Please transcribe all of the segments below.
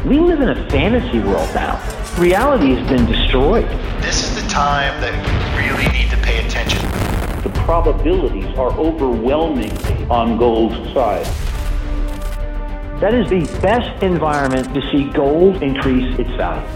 We live in a fantasy world now. Reality has been destroyed. This is the time that we really need to pay attention. The probabilities are overwhelmingly on gold's side. That is the best environment to see gold increase its value.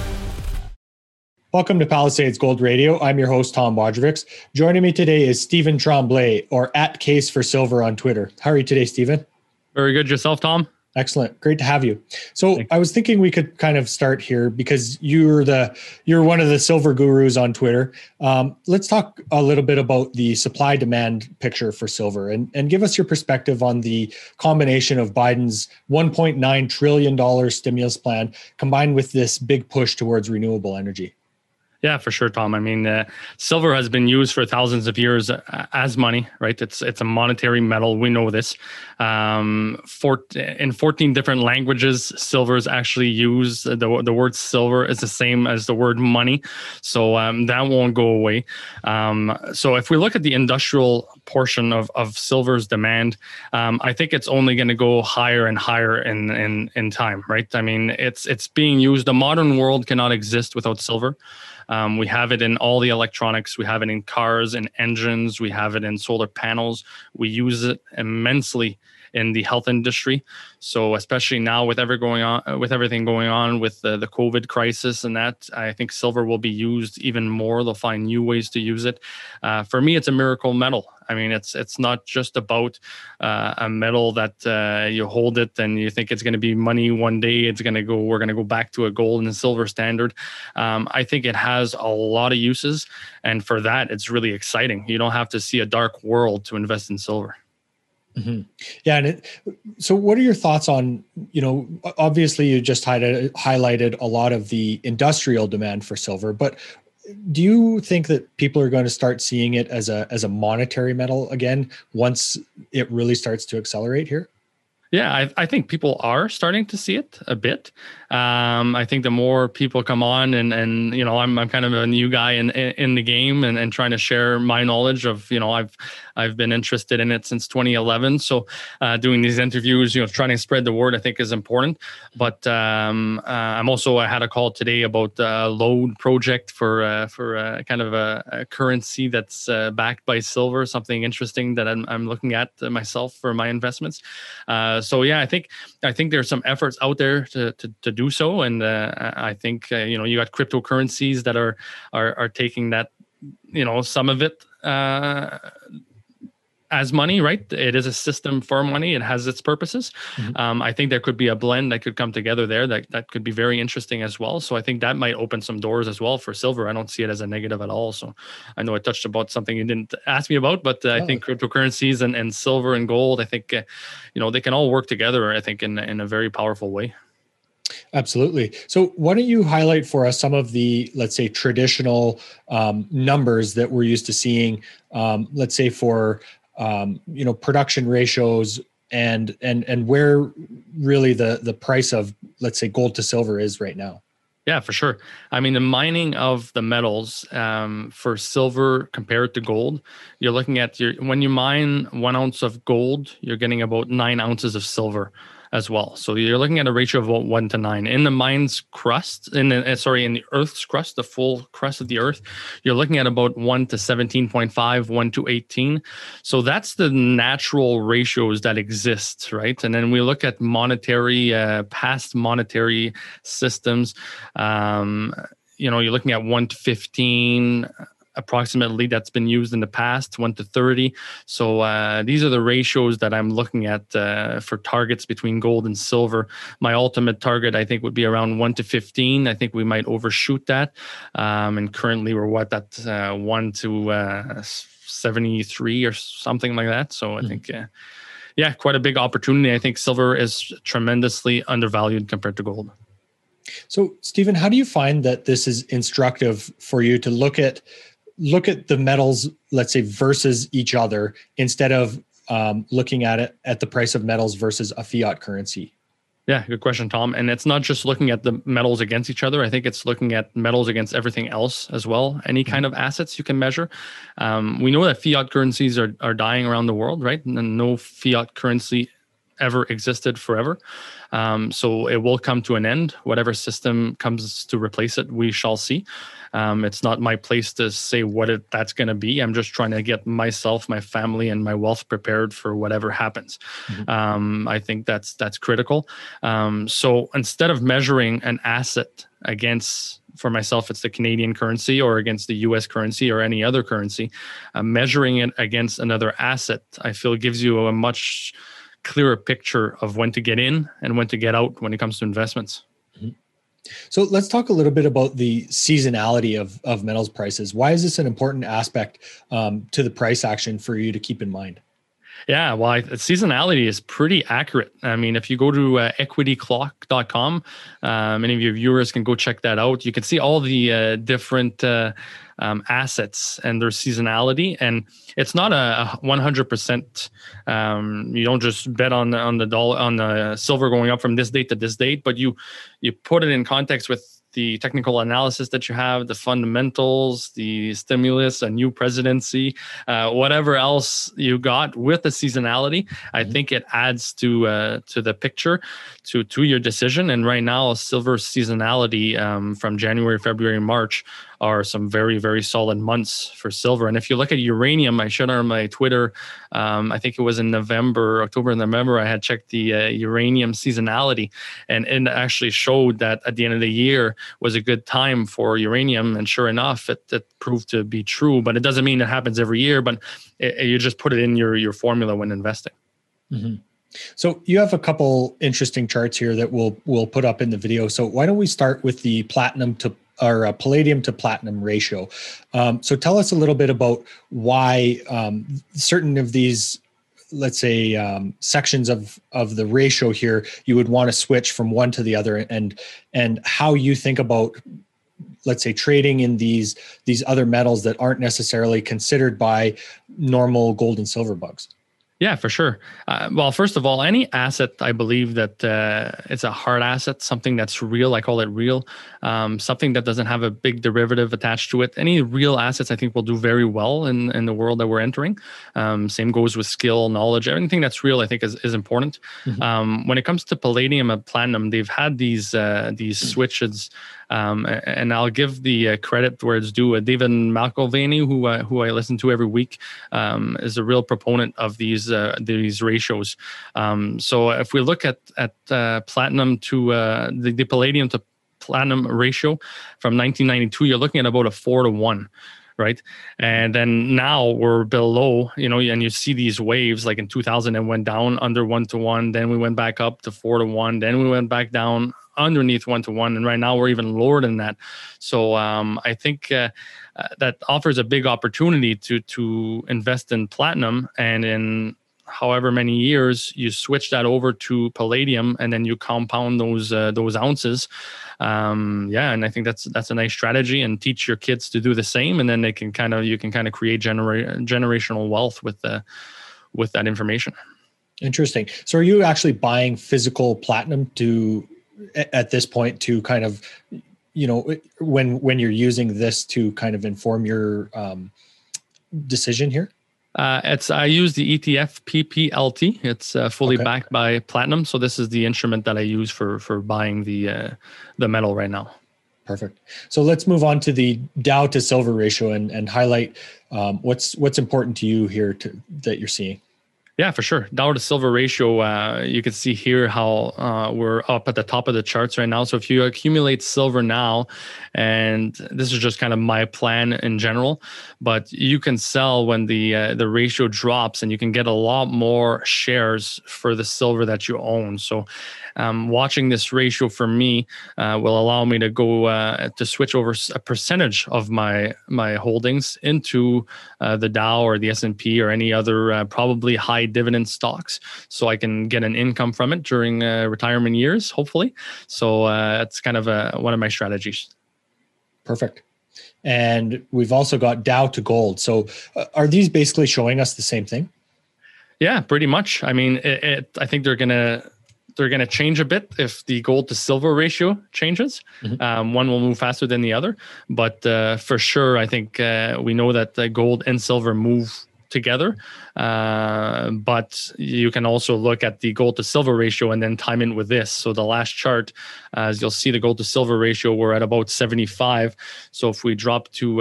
Welcome to Palisades Gold Radio. I'm your host, Tom Bodrovics. Joining me today is Stephen Tremblay, or @CaseForSilver on Twitter. How are you today, Stephen? Very good. Yourself, Tom? Excellent. Great to have you. So I was thinking we could kind of start here because you're one of the silver gurus on Twitter. Let's talk a little bit about the supply demand picture for silver and give us your perspective on the combination of Biden's $1.9 trillion stimulus plan combined with this big push towards renewable energy. Yeah, for sure, Tom. I mean, silver has been used for thousands of years as money, right? It's a monetary metal. We know this. In 14 different languages, silver is actually used. The word silver is the same as the word money. So that won't go away. So if we look at the industrial portion of silver's demand, I think it's only going to go higher and higher in time, right? I mean, it's being used. The modern world cannot exist without silver. We have it in all the electronics. We have it in cars and engines. We have it in solar panels. We use it immensely in the health industry. So especially now with everything going on with the COVID crisis and that, I think silver will be used even more. They'll find new ways to use it. For me, it's a miracle metal. I mean, it's not just about a metal that you hold it and you think it's going to be money one day. We're going to go back to a gold and silver standard. I think it has a lot of uses. And for that, it's really exciting. You don't have to see a dark world to invest in silver. Mm-hmm. Yeah. So what are your thoughts on, obviously you just highlighted a lot of the industrial demand for silver, but do you think that people are going to start seeing it as a monetary metal again, once it really starts to accelerate here? Yeah, I think people are starting to see it a bit. I think the more people come on and I'm kind of a new guy in the game and trying to share my knowledge of, I've been interested in it since 2011. So doing these interviews, trying to spread the word, I think is important. But I had a call today about a load project for kind of a currency that's backed by silver, something interesting that I'm looking at myself for my investments. So yeah, I think there's some efforts out there to do so, and I think you got cryptocurrencies that are taking that, some of it as money, right? It is a system for money. It has its purposes. Mm-hmm. I think there could be a blend that could come together there that could be very interesting as well. So I think that might open some doors as well for silver. I don't see it as a negative at all. So I know I touched about something you didn't ask me about, but I think cryptocurrencies and silver and gold, I think, they can all work together, I think, in a very powerful way. Absolutely. So why don't you highlight for us some of the, let's say, traditional numbers that we're used to seeing, let's say for production ratios and where really the price of, let's say, gold to silver is right now. Yeah, for sure. I mean, the mining of the metals for silver compared to gold, you're looking at when you mine 1 ounce of gold, you're getting about 9 ounces of silver as well. So you're looking at a ratio of about 1 to 9. In the mine's crust, in the Earth's crust, the full crust of the Earth, you're looking at about 1 to 17.5, 1 to 18. So that's the natural ratios that exist, right? And then we look at past monetary systems. You're looking at 1 to 15. Approximately that's been used in the past, 1 to 30. So these are the ratios that I'm looking at for targets between gold and silver. My ultimate target, I think, would be around 1 to 15. I think we might overshoot that. And currently we're at 1 to 73 or something like that. So I think, quite a big opportunity. I think silver is tremendously undervalued compared to gold. So, Stephen, how do you find that this is instructive for you to look at the metals, let's say, versus each other instead of looking at it at the price of metals versus a fiat currency? Yeah, good question, Tom. And it's not just looking at the metals against each other. I think it's looking at metals against everything else as well. Any kind of assets you can measure. We know that fiat currencies are dying around the world, right? And no fiat currency ever existed forever. So it will come to an end. Whatever system comes to replace it, we shall see. It's not my place to say that's going to be. I'm just trying to get myself, my family, and my wealth prepared for whatever happens. I think that's critical. So instead of measuring an asset against, for myself, it's the Canadian currency, or against the US currency or any other currency, measuring it against another asset, I feel gives you a much clearer picture of when to get in and when to get out when it comes to investments. So let's talk a little bit about the seasonality of metals prices. Why is this an important aspect to the price action for you to keep in mind? Yeah, well, seasonality is pretty accurate. I mean, if you go to equityclock.com, many of your viewers can go check that out. You can see all the different assets and their seasonality, and it's not a 100%. You don't just bet on the dollar, on the silver going up from this date to this date, but you put it in context with the technical analysis that you have, the fundamentals, the stimulus, a new presidency, whatever else you got with the seasonality. I think it adds to the picture, to your decision. And right now, silver seasonality from January, February, March are some very, very solid months for silver. And if you look at uranium, I showed on my Twitter, I think it was in October, November, I had checked the uranium seasonality, and it actually showed that at the end of the year was a good time for uranium. And sure enough, it proved to be true, but it doesn't mean it happens every year, but you just put it in your formula when investing. Mm-hmm. So you have a couple interesting charts here that we'll put up in the video. So why don't we start with the palladium to platinum ratio? So tell us a little bit about why certain of these, let's say, sections of the ratio here, you would want to switch from one to the other, and how you think about, let's say, trading in these other metals that aren't necessarily considered by normal gold and silver bugs. Yeah, for sure. Well, first of all, any asset, I believe that it's a hard asset, something that's real. I call it real. Something that doesn't have a big derivative attached to it. Any real assets, I think, will do very well in the world that we're entering. Same goes with skill, knowledge. Everything that's real, I think, is important. Mm-hmm. When it comes to palladium and platinum, they've had these switches. And I'll give the credit where it's due. David McElvaney, who I listen to every week, is a real proponent of these ratios. So if we look at platinum to the palladium to platinum ratio from 1992, you're looking at about a 4-to-1. Right. And then now we're below, and you see these waves like in 2000 and went down under 1-to-1. Then we went back up to 4-to-1. Then we went back down underneath 1-to-1. And right now we're even lower than that. So I think that offers a big opportunity to invest in platinum, and in however many years you switch that over to palladium, and then you compound those ounces. And I think that's a nice strategy, and teach your kids to do the same, and then you can kind of create generational wealth with that information. Interesting. So are you actually buying physical platinum at this point to kind of, when you're using this to kind of inform your decision here? I use the ETF PPLT. It's fully backed by platinum. So this is the instrument that I use for buying the metal right now. Perfect. So let's move on to the Dow to silver ratio and highlight what's important to you here that you're seeing. Yeah, for sure. Dow to silver ratio, you can see here how we're up at the top of the charts right now. So if you accumulate silver now, and this is just kind of my plan in general, but you can sell when the ratio drops, and you can get a lot more shares for the silver that you own. So watching this ratio for me will allow me to go to switch over a percentage of my holdings into the Dow or the S&P or any other probably high dividend stocks, so I can get an income from it during retirement years, hopefully. So that's kind of one of my strategies. Perfect. And we've also got Dow to gold. So are these basically showing us the same thing? Yeah, pretty much. I mean, I think they're gonna change a bit if the gold to silver ratio changes. Mm-hmm. One will move faster than the other, but for sure, I think we know that the gold and silver move together. But you can also look at the gold to silver ratio and then time it with this. So the last chart, as you'll see, the gold to silver ratio, we're at about 75. So if we drop to,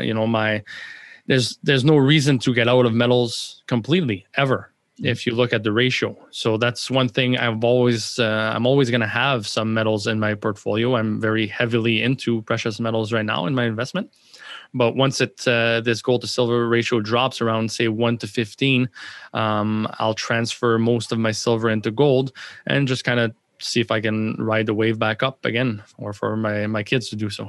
there's no reason to get out of metals completely ever, if you look at the ratio. So that's one thing I'm always going to have some metals in my portfolio. I'm very heavily into precious metals right now in my investment. But once this gold to silver ratio drops around, say, 1 to 15, I'll transfer most of my silver into gold and just kind of see if I can ride the wave back up again, or for my kids to do so.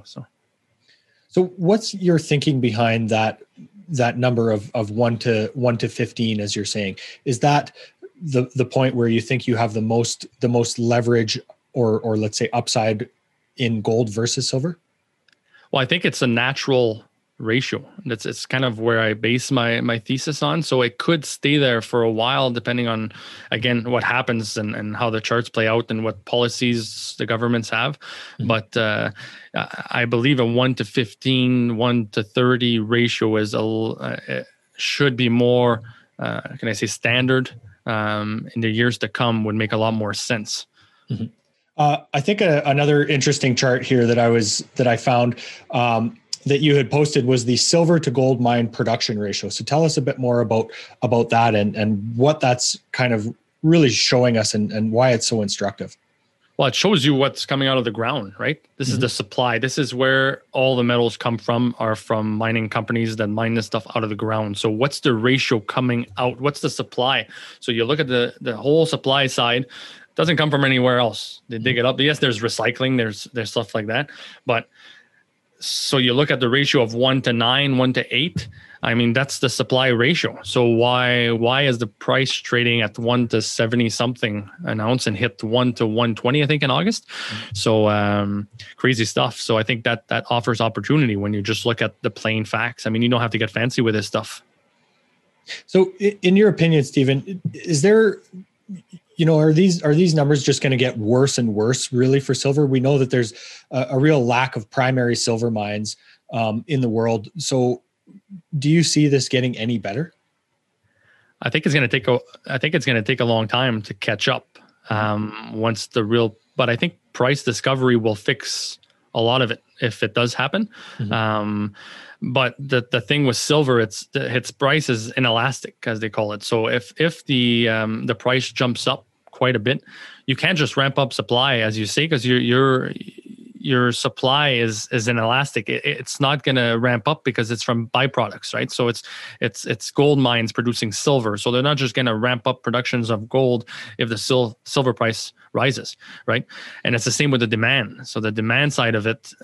So what's your thinking behind that number of 1 to 15, as you're saying? Is that the point where you think you have the most leverage or let's say upside in gold versus silver? Well, I think it's a natural ratio. It's kind of where I base my thesis on. So it could stay there for a while, depending on, again, what happens and how the charts play out and what policies the governments have. Mm-hmm. But I believe a 1 to 15, 1 to 30 ratio should be more, can I say, standard in the years to come, would make a lot more sense. Mm-hmm. I think another interesting chart here that I found that you had posted was the silver to gold mine production ratio. So tell us a bit more about that and what that's kind of really showing us and why it's so instructive. Well, it shows you what's coming out of the ground, right? This is the supply. This is where all the metals come from, are from mining companies that mine this stuff out of the ground. So what's the ratio coming out? What's the supply? So you look at the whole supply side. Doesn't come from anywhere else. They dig it up. Yes, there's recycling. There's stuff like that. But so you look at the ratio of 1 to 9, 1 to 8. I mean, that's the supply ratio. So why is the price trading at 1 to 70 something an ounce and hit 1 to 120, I think, in August? So crazy stuff. So I think that offers opportunity when you just look at the plain facts. I mean, you don't have to get fancy with this stuff. So in your opinion, Stephen, is there, are these numbers just going to get worse and worse really for silver? We know that there's a real lack of primary silver mines in the world. So do you see this getting any better? I think it's going to take a long time to catch up. But I think price discovery will fix a lot of it if it does happen. Mm-hmm. But the thing with silver, its price is inelastic, as they call it. So if the price jumps up quite a bit, you can't just ramp up supply, as you say, because your supply is inelastic. It's not going to ramp up because it's from byproducts, right? So it's gold mines producing silver. So they're not just going to ramp up productions of gold if the silver price rises, right? And it's the same with the demand. So the demand side of it,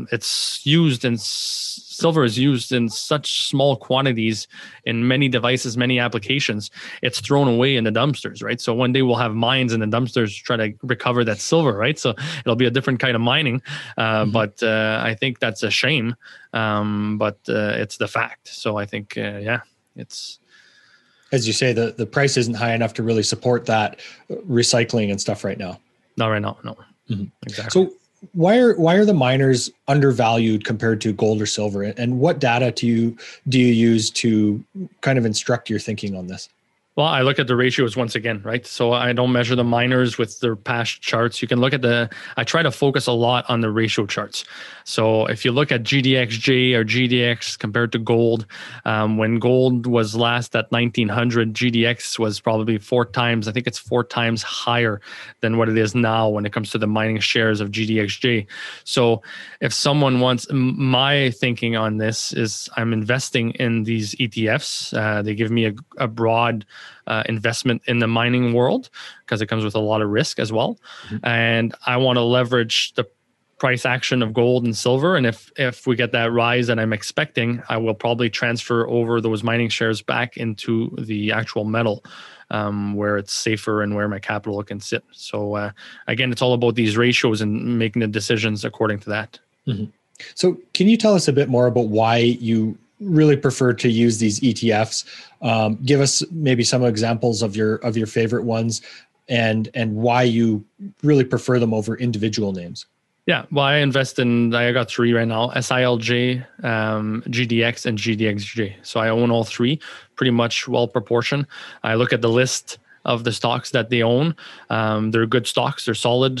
silver is used in such small quantities in many devices, many applications. It's thrown away in the dumpsters, right? So one day we'll have mines in the dumpsters try to recover that silver, right? So it'll be a different kind of mining. But I think that's a shame. But it's the fact. So I think, it's... As you say, the price isn't high enough to really support that recycling and stuff right now. Not right now, no. Mm-hmm. Exactly. So why are the miners undervalued compared to gold or silver? And what data do you use to kind of instruct your thinking on this? Well, I look at the ratios once again, right? So I don't measure the miners with their past charts. You can look at I try to focus a lot on the ratio charts. So if you look at GDXJ or GDX compared to gold, when gold was last at 1900, GDX was probably 4 times higher than what it is now when it comes to the mining shares of GDXJ. So if someone wants, my thinking on this is I'm investing in these ETFs. They give me a broad investment in the mining world because it comes with a lot of risk as well. Mm-hmm. And I want to leverage the price action of gold and silver. And if we get that rise that I'm expecting, I will probably transfer over those mining shares back into the actual metal where it's safer and where my capital can sit. So again, it's all about these ratios and making the decisions according to that. Mm-hmm. So can you tell us a bit more about why you really prefer to use these ETFs? Give us maybe some examples of your favorite ones and why you really prefer them over individual names. Yeah, well, I got three right now: SILJ, GDX, and GDXJ. So I own all three, pretty much well proportioned. I look at the list of the stocks that they own. They're good stocks. They're solid.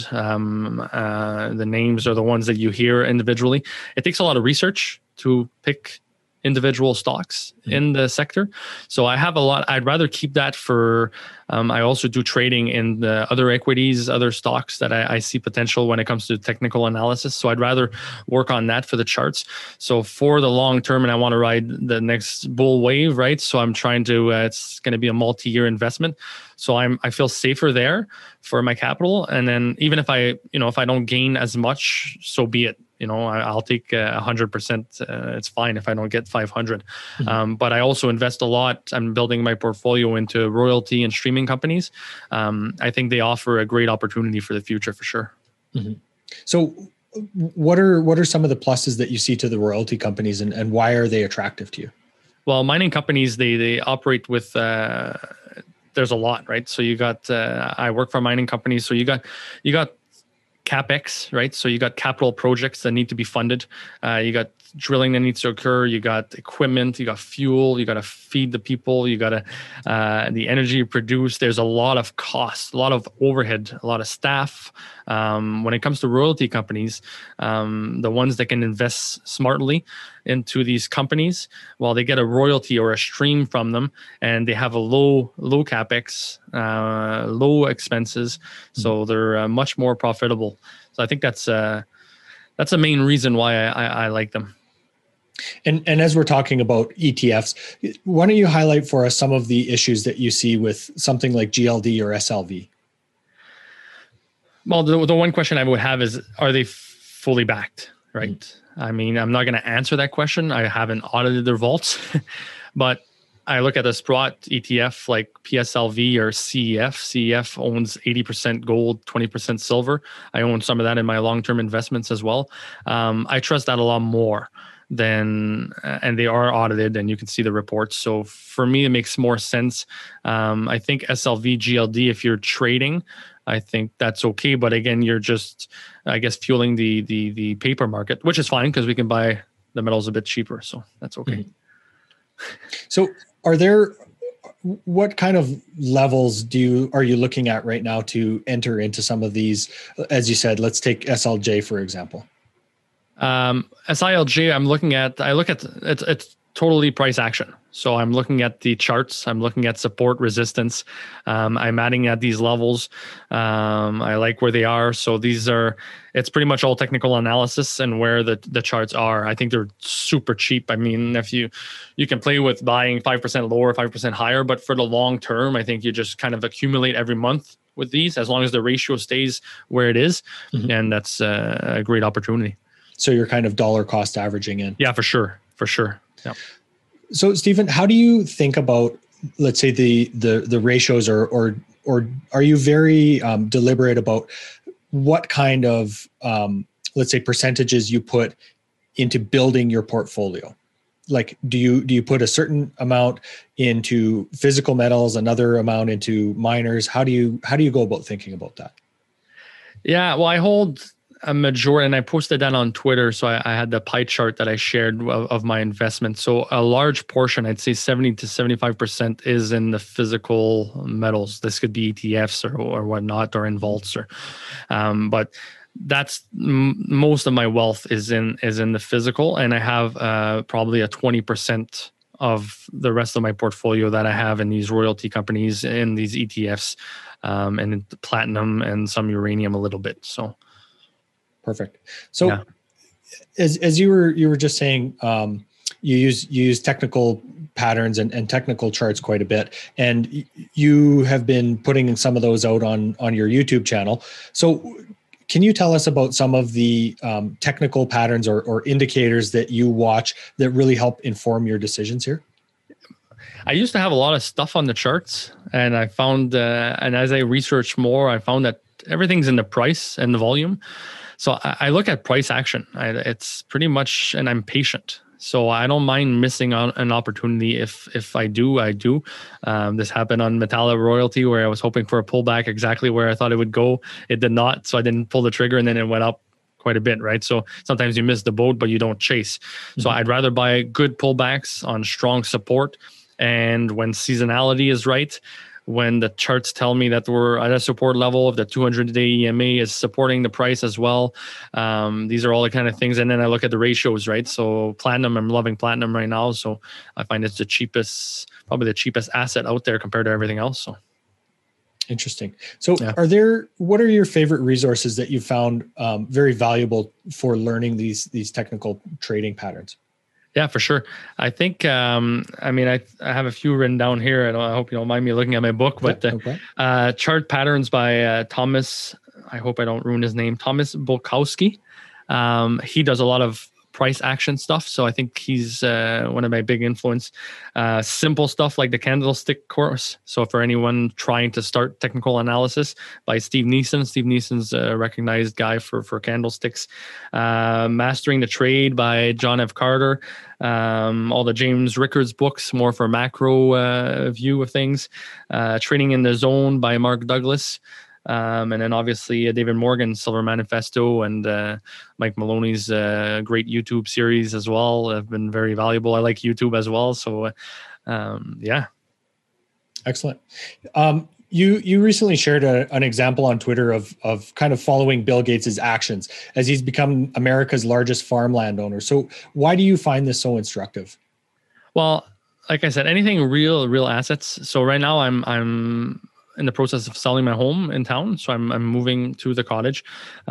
The names are the ones that you hear individually. It takes a lot of research to pick individual stocks in the sector. So I have a lot. I'd rather keep that for, I also do trading in the other equities, other stocks that I see potential when it comes to technical analysis. So I'd rather work on that for the charts. So for the long term, and I want to ride the next bull wave, right? So I'm trying to, it's going to be a multi-year investment. So I feel safer there for my capital. And then even if if I don't gain as much, so be it. I'll take 100%. It's fine if I don't get 500. But I also invest a lot. I'm building my portfolio into royalty and streaming companies. I think they offer a great opportunity for the future for sure. Mm-hmm. So what are some of the pluses that you see to the royalty companies, and why are they attractive to you? Well, mining companies, they operate with, there's a lot, right? So you got, I work for mining companies. So you got CapEx, right? So you got capital projects that need to be funded. You got drilling that needs to occur. You got equipment. You got fuel. You got to feed the people. You got to the energy you produce. There's a lot of costs, a lot of overhead, a lot of staff. When it comes to royalty companies, the ones that can invest smartly into these companies, well, they get a royalty or a stream from them, and they have a low capex, low expenses, so they're much more profitable. So I think that's a main reason why I like them. And as we're talking about ETFs, why don't you highlight for us some of the issues that you see with something like GLD or SLV? Well, the one question I would have is, are they fully backed, right? I mean, I'm not going to answer that question. I haven't audited their vaults, but I look at a Sprott ETF like PSLV or CEF. CEF owns 80% gold, 20% silver. I own some of that in my long-term investments as well. I trust that a lot more than, and they are audited and you can see the reports. So for me, it makes more sense. I think SLV, GLD, if you're trading, I think that's okay. But again, you're just, I guess, fueling the paper market, which is fine because we can buy the metals a bit cheaper. So that's okay. Mm-hmm. So what kind of levels are you looking at right now to enter into some of these? As you said, let's take SLJ, for example. SILJ, I look at it's totally price action. So I'm looking at the charts. I'm looking at support, resistance. I'm adding at these levels. I like where they are. So it's pretty much all technical analysis and where the charts are. I think they're super cheap. I mean, if you can play with buying 5% lower, 5% higher, but for the long term, I think you just kind of accumulate every month with these as long as the ratio stays where it is. Mm-hmm. And that's a great opportunity. So you're kind of dollar cost averaging in. Yeah, for sure. Yeah. So Stephen, how do you think about, let's say the ratios, or are you very deliberate about what kind of, let's say, percentages you put into building your portfolio? Like, do you put a certain amount into physical metals, another amount into miners? How do you go about thinking about that? Yeah, well, I hold a majority, and I posted that on Twitter. So I had the pie chart that I shared of my investment. So a large portion, I'd say 70 to 75%, is in the physical metals. This could be ETFs or whatnot, or in vaults, but that's most of my wealth is in the physical, and I have probably a 20% of the rest of my portfolio that I have in these royalty companies, in these ETFs, and in platinum and some uranium a little bit. So. Perfect. So yeah. As you were just saying, you use technical patterns and technical charts quite a bit, and you have been putting some of those out on your YouTube channel. So can you tell us about some of the technical patterns or indicators that you watch that really help inform your decisions here? I used to have a lot of stuff on the charts, and I found, and as I researched more, I found that everything's in the price and the volume. So I look at price action. It's pretty much, and I'm patient. So I don't mind missing out an opportunity. If I do, I do. This happened on Metalla Royalty, where I was hoping for a pullback exactly where I thought it would go. It did not, so I didn't pull the trigger, and then it went up quite a bit, right? So sometimes you miss the boat, but you don't chase. So I'd rather buy good pullbacks on strong support. And when seasonality is right, when the charts tell me that we're at a support level, if the 200-day EMA is supporting the price as well, these are all the kind of things. And then I look at the ratios, right? So platinum, I'm loving platinum right now. So I find it's probably the cheapest asset out there compared to everything else. So interesting. So what are your favorite resources that you found very valuable for learning these technical trading patterns? Yeah, for sure. I think, I have a few written down here. I hope you don't mind me looking at my book, but Chart Patterns by Thomas, I hope I don't ruin his name, Thomas Bulkowski. He does a lot of price action stuff. So I think he's one of my big influence. Simple stuff like the candlestick course. So for anyone trying to start technical analysis, by Steve Neeson. Steve Neeson's a recognized guy for candlesticks. Mastering the Trade by John F. Carter. All the James Rickards books, more for macro view of things. Trading in the Zone by Mark Douglas. And then obviously David Morgan's Silver Manifesto and Mike Maloney's great YouTube series as well have been very valuable. I like YouTube as well. So, yeah. Excellent. You recently shared an example on Twitter of kind of following Bill Gates's actions as he's become America's largest farmland owner. So why do you find this so instructive? Well, like I said, anything real assets. So right now I'm in the process of selling my home in town. So I'm moving to the cottage.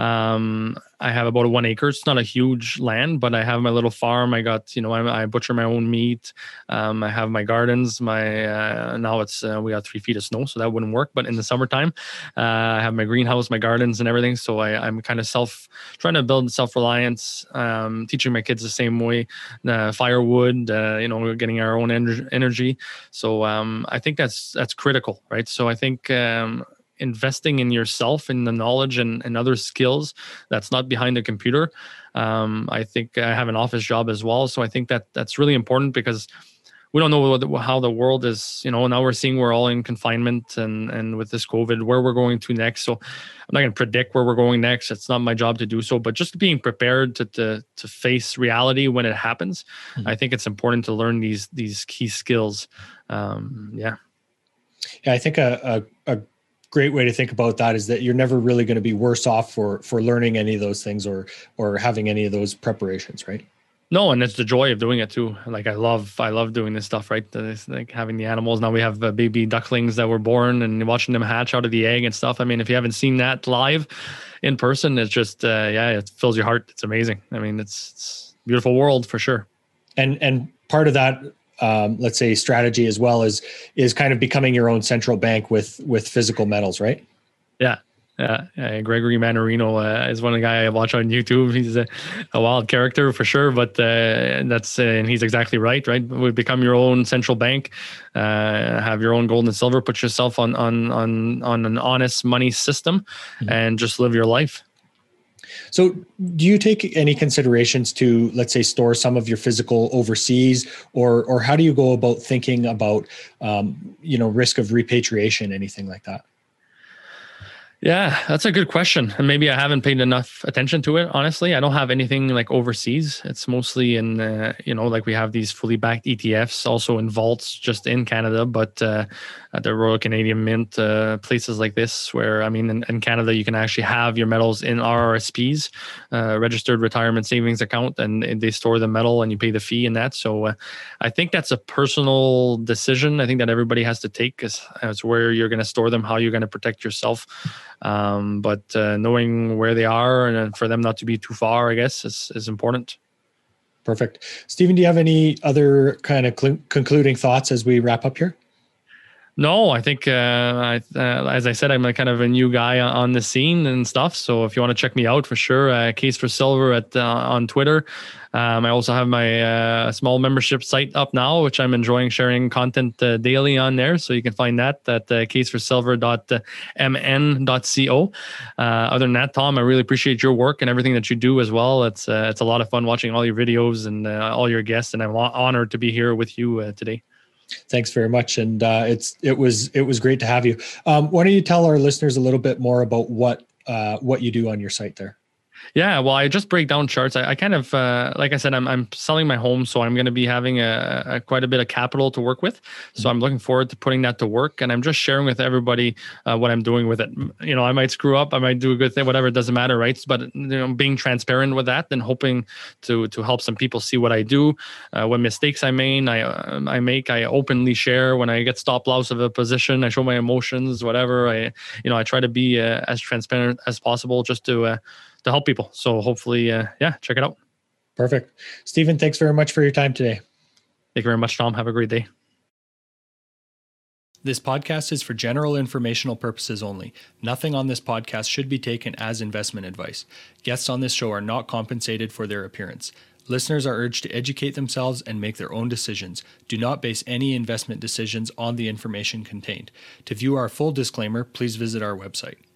I have about 1 acre. It's not a huge land, but I have my little farm. I got, I butcher my own meat. I have my gardens. Now it's, we got 3 feet of snow, so that wouldn't work. But in the summertime, I have my greenhouse, my gardens and everything. So I'm kind of trying to build self-reliance, teaching my kids the same way, firewood, getting our own energy. So I think that's critical, right? So I think, investing in yourself, in the knowledge and other skills that's not behind the computer. I think I have an office job as well. So I think that's really important because we don't know how the world is, now we're seeing we're all in confinement and with this COVID, where we're going to next. So I'm not going to predict where we're going next. It's not my job to do so, but just being prepared to face reality when it happens. Mm-hmm. I think it's important to learn these key skills. Yeah, I think a great way to think about that is that you're never really going to be worse off for learning any of those things or having any of those preparations, right? No, and it's the joy of doing it too. Like I love doing this stuff, right? It's like having the animals. Now we have baby ducklings that were born and watching them hatch out of the egg and stuff. I mean, if you haven't seen that live in person, it's just it fills your heart. It's amazing. I mean, it's a beautiful world for sure. And part of that, let's say, strategy as well is kind of becoming your own central bank with physical metals, right? Yeah. Gregory Mannarino is one of the guys I watch on YouTube. He's a wild character for sure, but and he's exactly right? We become your own central bank, have your own gold and silver, put yourself on an honest money system, and just live your life. So do you take any considerations to, let's say, store some of your physical overseas, or how do you go about thinking about, risk of repatriation, anything like that? Yeah, that's a good question. And maybe I haven't paid enough attention to it, honestly. I don't have anything like overseas. It's mostly in, like we have these fully backed ETFs also in vaults just in Canada, but at the Royal Canadian Mint, places like this where, in Canada, you can actually have your metals in RRSPs, registered retirement savings account, and they store the metal and you pay the fee in that. So I think that's a personal decision. I think that everybody has to take as where you're going to store them, how you're going to protect yourself. But knowing where they are and for them not to be too far, I guess, is important. Perfect. Stephen, do you have any other kind of concluding thoughts as we wrap up here? No, I think, as I said, I'm kind of a new guy on the scene and stuff. So if you want to check me out, for sure, Case for Silver on Twitter. I also have my small membership site up now, which I'm enjoying sharing content daily on there. So you can find that at caseforsilver.mn.co. Other than that, Tom, I really appreciate your work and everything that you do as well. It's a lot of fun watching all your videos and all your guests, and I'm honored to be here with you today. Thanks very much, and it was great to have you. Why don't you tell our listeners a little bit more about what you do on your site there? Yeah, well, I just break down charts. I kind of, like I said, I'm selling my home, so I'm going to be having a quite a bit of capital to work with. So I'm looking forward to putting that to work, and I'm just sharing with everybody what I'm doing with it. You know, I might screw up, I might do a good thing, whatever. It doesn't matter, right? But being transparent with that, and hoping to help some people see what I do, what mistakes I make. I openly share when I get stop loss of a position. I show my emotions, whatever. I try to be as transparent as possible, just to help people. So hopefully, check it out. Perfect. Stephen, thanks very much for your time today. Thank you very much, Tom. Have a great day. This podcast is for general informational purposes only. Nothing on this podcast should be taken as investment advice. Guests on this show are not compensated for their appearance. Listeners are urged to educate themselves and make their own decisions. Do not base any investment decisions on the information contained. To view our full disclaimer, please visit our website.